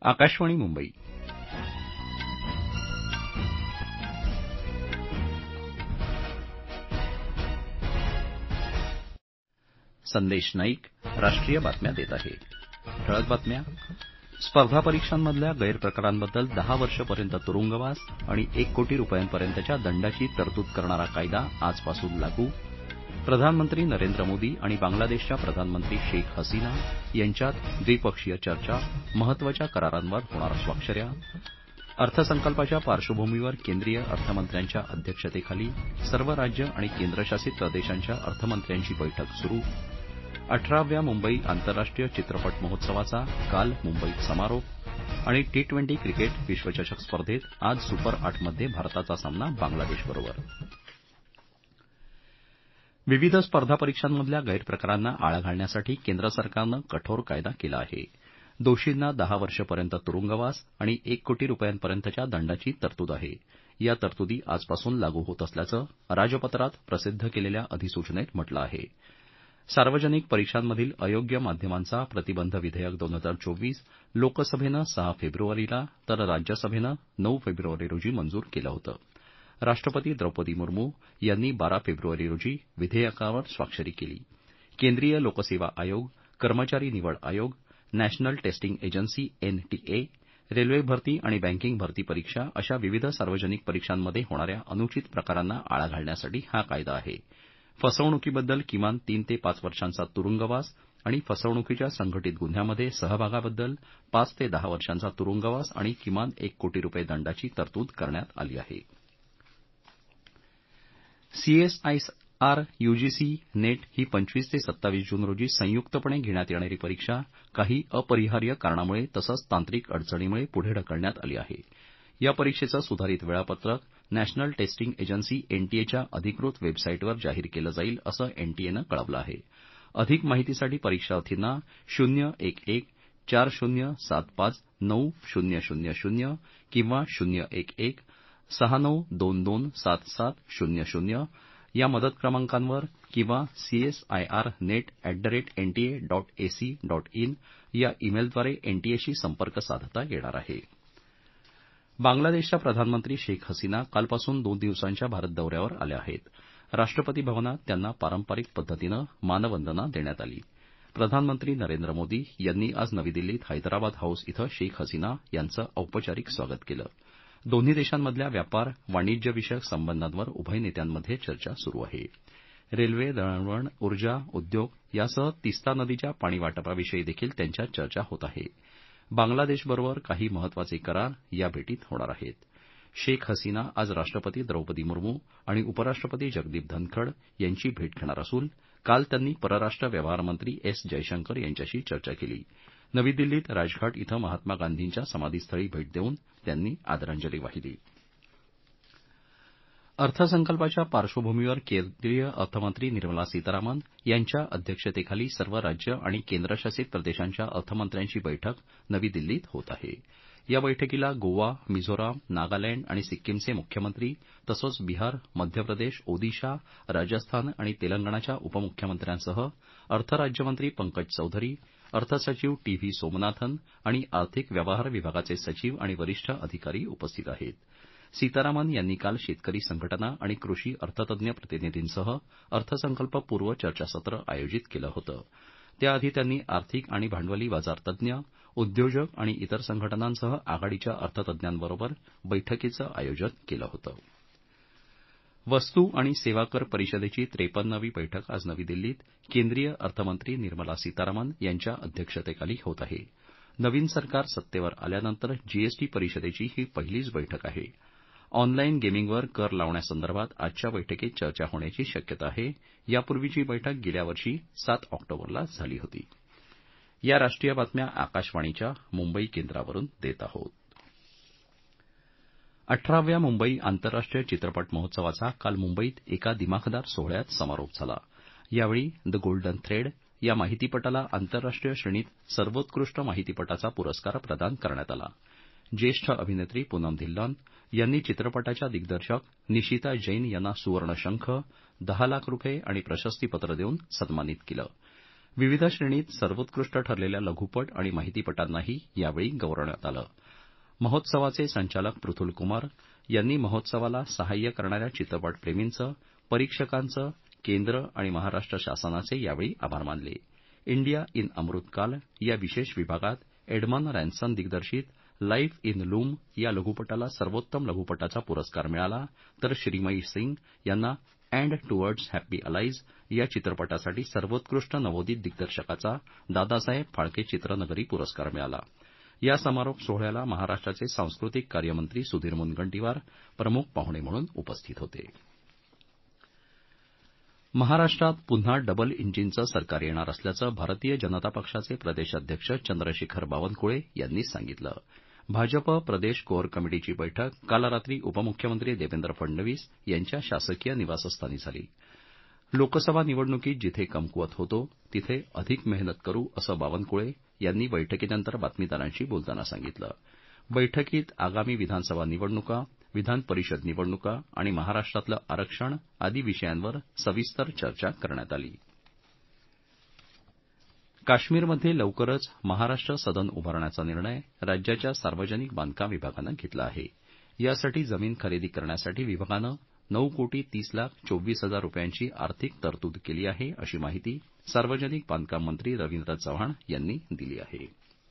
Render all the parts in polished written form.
आकाशवाणी मुंबई. संदेश नाईक राष्ट्रीय बातम्या देत आहे. ठळक बातम्या. स्पर्धा परीक्षांमधल्या गैरप्रकारांबद्दल 10 वर्षपर्यंत तुरुंगवास आणि 1 कोटी रुपयांपर्यंतच्या दंडाची तरतूद करणारा कायदा आजपासून लागू. प्रधानमंत्री नरेंद्र मोदी आणि बांगलादेशच्या प्रधानमंत्री शेख हसीना यांच्यात द्विपक्षीय चर्चा, महत्वाच्या करारांवर होणार स्वाक्षऱ्या. अर्थसंकल्पाच्या पार्श्वभूमीवर केंद्रीय अर्थमंत्र्यांच्या अध्यक्षतेखाली सर्व राज्य आणि केंद्रशासित प्रदेशांच्या अर्थमंत्र्यांची बैठक सुरू. 18व्या मुंबई आंतरराष्ट्रीय चित्रपट महोत्सवाचा काल मुंबईत समारोप आणि T20 क्रिकेट विश्वचषक स्पर्धेत आज सुपर 8 मध्ये भारताचा सामना बांगलादेशबरोबर. विविध स्पर्धा परीक्षांमधल्या गैरप्रकारांना आळा घालण्यासाठी केंद्र सरकारनं कठोर कायदा केला आहे. दोषींना 10 वर्षपर्यंत तुरुंगवास आणि 1 कोटी रुपयांपर्यंतच्या दंडाची तरतूद आहे. या तरतुदी आजपासून लागू होत असल्याचं राजपत्रात प्रसिद्ध केलेल्या अधिसूचनेत म्हटलं आहे. सार्वजनिक परीक्षांमधील अयोग्य माध्यमांचा प्रतिबंध विधेयक 2024 लोकसभेनं 6 फेब्रुवारीला तर राज्यसभेनं 9 फेब्रुवारी रोजी मंजूर केलं होतं. राष्ट्रपती द्रौपदी मुर्मू यांनी 12 फेब्रुवारी रोजी विधेयकावर स्वाक्षरी केली. केंद्रीय लोकसेवा आयोग, कर्मचारी निवड आयोग, national testing agency NTA, railway भरती आणि बँकिंग भरती परीक्षा अशा विविध सार्वजनिक परीक्षांमध्ये होणाऱ्या अनुचित प्रकारांना आळा घालण्यासाठी हा कायदा आहे. फसवणुकीबद्दल किमान 3 ते 5 वर्षांचा तुरुंगवास आणि फसवणुकीच्या संघटित गुन्ह्यामध्ये सहभागाबद्दल 5 ते 10 वर्षांचा तुरुंगवास आणि किमान 1 कोटी रुपये दंडाची तरतूद करण्यात आली आहे. CSIR UGC नेट ही 25 ते 27 जून रोजी संयुक्तपणे घेण्यात येणारी परीक्षा काही अपरिहार्य कारणामुळे तसंच तांत्रिक अडचणीमुळे पुढे ढकलण्यात आली आहे. या परीक्षेचं सुधारित वेळापत्रक नॅशनल टेस्टिंग एजन्सी NTAच्या अधिकृत वेबसाईटवर जाहीर केलं जाईल असं NTAनं कळवलं आहे. अधिक माहितीसाठी परीक्षार्थींना 011-4075-9000 किंवा 011-6922-7700 या मदत क्रमांकांवर किंवा CSIRnet@nta.ac.in या ईमेलद्वारे NTAशी संपर्क साधता येणार आहे. बांगलादेशच्या प्रधानमंत्री शेख हसीना कालपासून 2 दिवसांच्या भारत दौऱ्यावर आल्या आहेत. राष्ट्रपती भवनात त्यांना पारंपरिक पद्धतीनं मानवंदना देण्यात आली. प्रधानमंत्री नरेंद्र मोदी यांनी आज नवी दिल्लीत हैदराबाद हाऊस इथं शेख हसीना यांचं औपचारिक स्वागत केलं. दोन्ही देशांमधल्या व्यापार, वाणिज्यविषयक संबंधांवर उभय नेत्यांमध्ये चर्चा सुरू आहे. रेल्वे, दळणवळण, ऊर्जा, उद्योग यासह तिस्ता नदीच्या पाणी वाटपाविषयी देखील त्यांच्यात चर्चा होत आहे. बांगलादेशबरोबर काही महत्वाचे करार या भेटीत होणार आहेत. शेख हसीना आज राष्ट्रपती द्रौपदी मुर्मू आणि उपराष्ट्रपती जगदीप धनखड यांची भेट घेणार असून काल त्यांनी परराष्ट्र व्यवहार मंत्री S जयशंकर यांच्याशी चर्चा केली. नवी दिल्लीत राजघाट इथं महात्मा गांधींच्या समाधीस्थळी भेट देऊन त्यांनी आदरांजली वाहिली. अर्थसंकल्पाच्या पार्श्वभूमीवर केंद्रीय अर्थमंत्री निर्मला सीतारामन यांच्या अध्यक्षतेखाली सर्व राज्य आणि केंद्रशासित प्रदेशांच्या अर्थमंत्र्यांची बैठक नवी दिल्लीत होत आहे. या बैठकीला गोवा, मिझोराम, नागालँड आणि सिक्कीमचे मुख्यमंत्री तसंच बिहार, मध्य प्रदेश, ओदिशा, राजस्थान आणि तेलंगणाच्या उपमुख्यमंत्र्यांसह अर्थ राज्यमंत्री पंकज चौधरी, अर्थसचिव TV सोमनाथन आणि आर्थिक व्यवहार विभागाचे सचिव आणि वरिष्ठ अधिकारी उपस्थित आहेत. सीतारामन यांनी काल शेतकरी संघटना आणि कृषी अर्थतज्ञ प्रतिनिधींसह अर्थसंकल्पपूर्व चर्चासत्र आयोजित केलं होतं. त्याआधी त्यांनी आर्थिक आणि भांडवली बाजार तज्ञ, उद्योजक आणि इतर संघटनांसह आघाडीच्या अर्थतज्ञांबरोबर बैठकीचं आयोजन केलं होतं. वस्तू आणि सेवा कर परिषदेची 53वी बैठक आज नवी दिल्लीत केंद्रीय अर्थमंत्री निर्मला सीतारामन यांच्या अध्यक्षतेखाली होत आहे. नवीन सरकार सत्तेवर आल्यानंतर GST परिषदेची ही पहिलीच बैठक आहे. ऑनलाईन गेमिंगवर कर लावण्यासंदर्भात आजच्या बैठकीत चर्चा होण्याची शक्यता आहे. यापूर्वीची बैठक गेल्या वर्षी 7 ऑक्टोबरला झाली होती. या राष्ट्रीय बातम्या आकाशवाणीच्या मुंबई केंद्रावरून देत आहोत. 18व्या मुंबई आंतरराष्ट्रीय चित्रपट महोत्सवाचा काल मुंबईत एका दिमाखदार सोहळ्यात समारोप झाला. यावेळी द गोल्डन थ्रेड या माहितीपटाला आंतरराष्ट्रीय श्रेणीत सर्वोत्कृष्ट माहितीपटाचा पुरस्कार प्रदान करण्यात आला. ज्येष्ठ अभिनेत्री पूनम धिल्लन यांनी चित्रपटाच्या दिग्दर्शक निशिता जैन यांना सुवर्णशंख, 10 लाख रुपये आणि प्रशस्तीपत्र देऊन सन्मानित केलं. विविध श्रेणीत सर्वोत्कृष्ट ठरलेल्या लघुपट आणि माहितीपटांनाही यावेळी गौरवण्यात आलं. महोत्सवाचे संचालक पृथुल कुमार यांनी महोत्सवाला सहाय्य करणाऱ्या चित्रपटप्रेमींचं, परीक्षकांचं, केंद्र आणि महाराष्ट्र शासनाचे यावेळी आभार मानले. इंडिया इन अमृतकाल या विशेष विभागात एडमन रॅन्सन दिग्दर्शित लाईफ इन लूम या लघुपटाला सर्वोत्तम लघुपटाचा पुरस्कार मिळाला, तर श्रीमयी सिंग यांना अँड टुवर्ड्स हॅपी अलाईज या चित्रपटासाठी सर्वोत्कृष्ट नवोदित दिग्दर्शकाचा दादासाहेब फाळके चित्रनगरी पुरस्कार मिळाला. या समारोप सोहळ्याला महाराष्ट्राचे सांस्कृतिक कार्यमंत्री सुधीर मुनगंटीवार प्रमुख पाहुणे म्हणून उपस्थित होते. महाराष्ट्रात पुन्हा डबल इंजिनचं सरकार येणार असल्याचं भारतीय जनता पक्षाचे प्रदेशाध्यक्ष चंद्रशेखर बावनकुळे यांनी सांगितलं. भाजप प्रदेश कोअर कमिटीची बैठक काल रात्री उपमुख्यमंत्री देवेंद्र फडणवीस यांच्या शासकीय निवासस्थानी झाली. लोकसभा निवडणुकीत जिथे कमकुवत होतो तिथे अधिक मेहनत करू असं बावनकुळे यांनी बैठकीनंतर बातमीदारांशी बोलताना सांगितलं. बैठकीत आगामी विधानसभा निवडणुका, विधान परिषद निवडणुका आणि महाराष्ट्रातलं आरक्षण आदी विषयांवर सविस्तर चर्चा करण्यात आली. काश्मीरमध्ये लवकरच महाराष्ट्र सदन उभारण्याचा निर्णय राज्याच्या सार्वजनिक बांधकाम विभागानं घेतला आहे. यासाठी जमीन खरेदी करण्यासाठी विभागानं 9,30,24,000 रुपयांची आर्थिक तरतूद केली आहे, अशी माहिती सार्वजनिक बांधकाम मंत्री रवींद्र चव्हाण यांनी दिली आहे.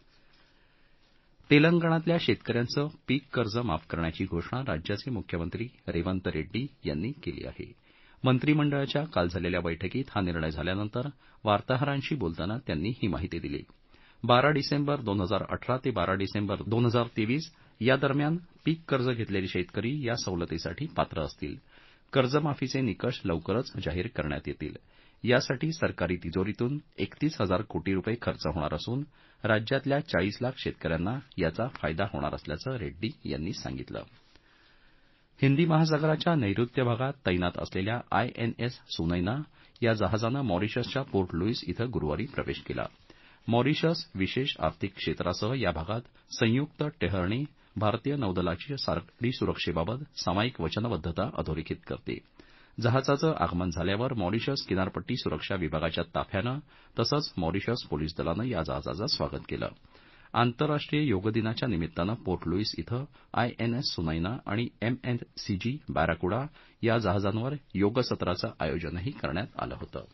तेलंगणातल्या शेतकऱ्यांचं पीक कर्ज माफ करण्याची घोषणा राज्याचे मुख्यमंत्री रेवंत रेड्डी यांनी केली आहे. मंत्रिमंडळाच्या काल झालेल्या बैठकीत हा निर्णय झाल्यानंतर वार्ताहरांशी बोलताना त्यांनी ही माहिती दिली. 12 डिसेंबर 2018 ते 12 डिसेंबर 2023 या दरम्यान पीक कर्ज घेतलेले शेतकरी या सवलतीसाठी पात्र असतील. कर्जमाफीचे निकष लवकरच जाहीर करण्यात येतील. यासाठी सरकारी तिजोरीतून 31,000 कोटी रुपये खर्च होणार असून राज्यातल्या 40 लाख शेतकऱ्यांना याचा फायदा होणार असल्याचं रेड्डी यांनी सांगितलं. हिंदी महासागराच्या नैऋत्य भागात तैनात असलेल्या आयएनएस सुनैना या जहाजानं मॉरिशसच्या पोर्ट लुईस इथं गुरुवारी प्रवेश केला. मॉरिशस विशेष आर्थिक क्षेत्रासह या भागात संयुक्त टेहळणी भारतीय नौदलाची सागरी सुरक्षेबाबत सामायिक वचनबद्धता अधोरेखित करते. जहाजाचं आगमन झाल्यावर मॉरिशस किनारपट्टी सुरक्षा विभागाच्या ताफ्यानं तसंच मॉरिशस पोलीस दलानं या जहाजाचं स्वागत केलं. आंतरराष्ट्रीय योग दिनाच्या निमित्तानं पोर्ट लुईस इथं आयएनएस सुनैना आणि एमएनसीजी बॅराकुडा या जहाजांवर योग सत्राचं आयोजनही करण्यात आलं होतं.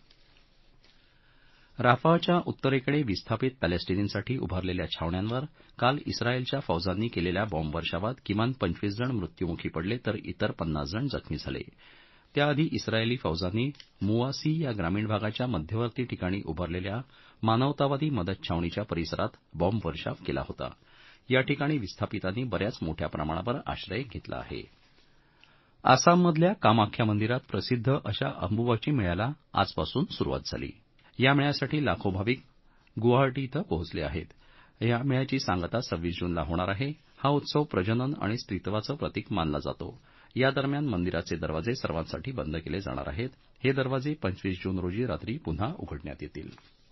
राफाहच्या उत्तरेकडे विस्थापित पॅलेस्टिनींसाठी उभारलेल्या छावण्यांवर काल इस्रायलच्या फौजांनी केलेल्या बॉम्बवर्षावात किमान 25 जण मृत्युमुखी पडले तर इतर 50 जण जखमी झाले. त्याआधी इस्रायली फौजांनी मुवासी या ग्रामीण भागाच्या मध्यवर्ती ठिकाणी उभारलेल्या मानवतावादी मदत छावणीच्या परिसरात बॉम्बवर्षाव केला होता. या ठिकाणी विस्थापितांनी बऱ्याच मोठ्या प्रमाणावर आश्रय घेतला आहे. आसाममधल्या कामाख्या मंदिरात प्रसिद्ध अशा अंबुबाची मेळ्याला आजपासून सुरुवात झाली. या मेळ्यासाठी लाखो भाविक गुवाहाटी इथं पोहोचले आहेत. या मेळ्याची सांगता 26 जूनला होणार आहे. हा उत्सव प्रजनन आणि स्त्रीत्वाचं प्रतीक मानला जातो. या दरम्यान मंदिराचे दरवाजे सर्वांसाठी बंद केले जाणार आहेत. हे दरवाजे 25 जून रोजी रात्री पुन्हा उघडण्यात येतील.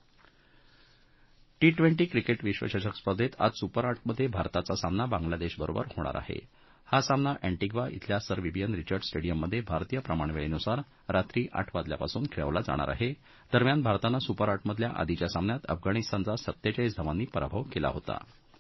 T20 क्रिकेट विश्वचषक स्पर्धेत आज सुपर 8मध्ये भारताचा सामना बांगलादेशबरोबर होणार आहे. हा सामना अँटिग्वा इथल्या सर विवियन रिचर्ड स्टेडियममध्ये भारतीय प्रमाणवेळेनुसार रात्री 8 वाजल्यापासून खेळवला जाणार आहे. दरम्यान भारतानं सुपर 8मधल्या आधीच्या सामन्यात अफगाणिस्तानचा 47 धावांनी पराभव केला होता.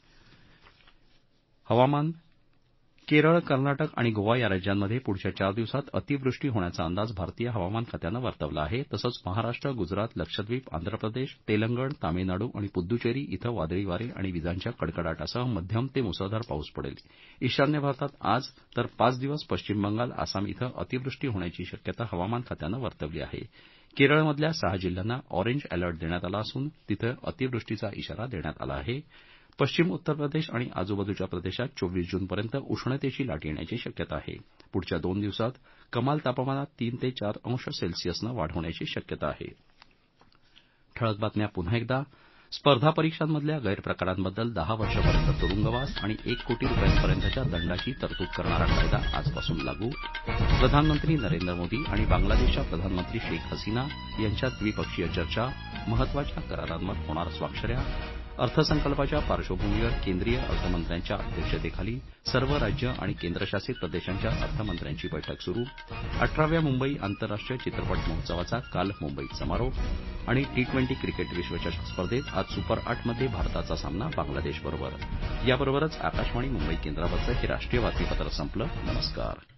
हवामान. केरळ, कर्नाटक आणि गोवा या राज्यांमध्ये पुढच्या 4 दिवसात अतिवृष्टी होण्याचा अंदाज भारतीय हवामान खात्यानं वर्तवला आहे. तसंच महाराष्ट्र, गुजरात, लक्षद्वीप, आंध्र प्रदेश, तेलंगण, तामिळनाडू आणि पुद्दुचेरी इथं वादळी वारे आणि विजांच्या कडकडाटासह मध्यम ते मुसळधार पाऊस पडेल. ईशान्य भारतात आज तर 5 दिवस पश्चिम बंगाल, आसाम इथं अतिवृष्टी होण्याची शक्यता हवामान खात्यानं वर्तवली आहे. केरळमधल्या 6 जिल्ह्यांना ऑरेंज अलर्ट देण्यात आला असून तिथं अतिवृष्टीचा इशारा देण्यात आला आहे. पश्चिम उत्तर प्रदेश आणि आजूबाजूच्या प्रदेशात 24 जूनपर्यंत उष्णतेची लाट येण्याची शक्यता आहे. पुढच्या 2 दिवसात कमाल तापमानात 3 ते 4 अंश सेल्सिअसनं वाढ होण्याची शक्यता आहे. ठळक बातम्या पुन्हा एकदा. स्पर्धा परीक्षांमधल्या गैरप्रकारांबद्दल 10 वर्षांपर्यंत तुरुंगवास आणि 1 कोटी रुपयांपर्यंतच्या दंडाची तरतूद करणारा कायदा आजपासून लागू. प्रधानमंत्री नरेंद्र मोदी आणि बांगलादेशच्या प्रधानमंत्री शेख हसीना यांच्यात द्विपक्षीय चर्चा. महत्वाच्या करारांवर होणार स्वाक्षऱ्या. अर्थसंकल्पाच्या पार्श्वभूमीवर केंद्रीय अर्थमंत्र्यांच्या अध्यक्षतेखाली सर्व राज्य आणि केंद्रशासित प्रदेशांच्या अर्थमंत्र्यांची बैठक सुरू 18व्या मुंबई आंतरराष्ट्रीय चित्रपट महोत्सवाचा काल मुंबईत समारोप आणि T20 क्रिकेट विश्वचषक स्पर्धेत आज सुपर 8 मध्ये भारताचा सामना बांगलादेशबरोबर. याबरोबरच आकाशवाणी मुंबई केंद्रावरचं हे राष्ट्रीय बातमीपत्र संपलं. नमस्कार.